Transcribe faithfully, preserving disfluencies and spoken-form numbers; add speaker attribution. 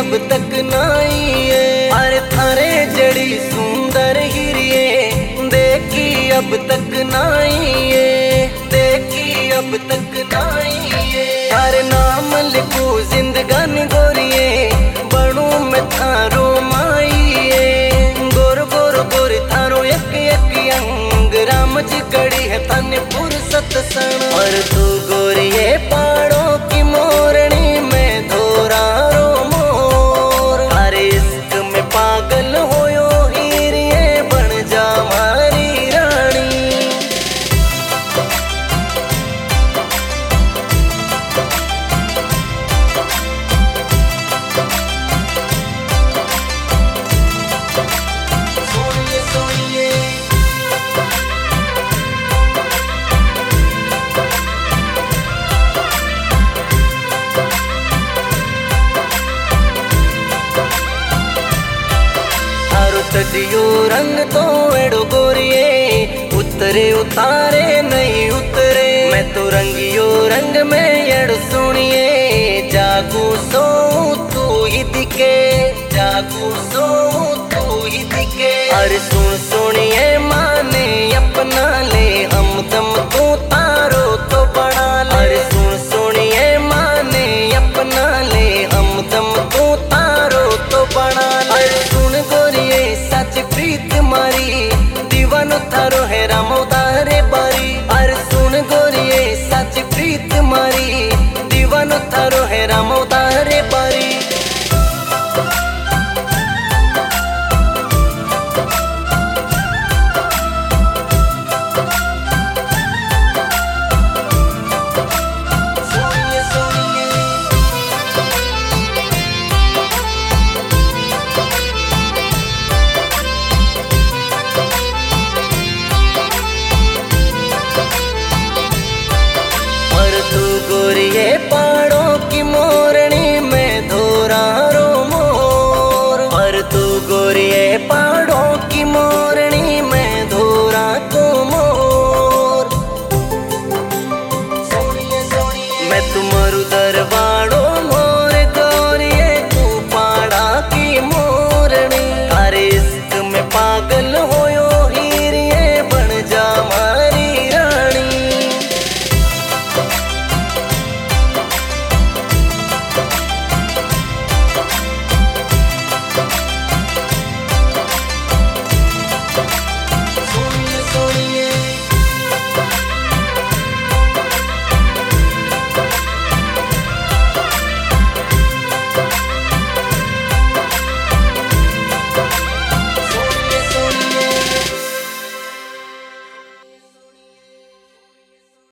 Speaker 1: अब तक नाइए। अरे थारे जड़ी सुंदर हिरिए देखी अब तक नाइए, देखी अब तक नाइए। हर नाम लिखू जिंदगानी गोरिए बनू मैं थारो माइए। गोर गोर गोर थारो एक एक अंग राम जी कड़ी है तन फुर्सत सन। और तू गोरिए पाड़ो की मोरनी में धोरा रो मोर। अरे इश्क में पागल होयो हीरिए बन जा मारी रानी। सोनिए सोनिए तटियो रंग तो एड़ो गोरिए उतरे उतारे नहीं उतरे। मैं तो रंगियो रंग में एड़ो सुनिए जागू सो तू ही दिखे, जागू सो तू ही दिखे। अरे सुन सुनिए माने अपना ले हमदम तू तारो तो बना ले। अरे सुन सुनिए माने अपना ले हमदम तू तारो तो बना ले। अरे सुन गोरिए सच प्रीत मारी दीवानो थारो है रामो।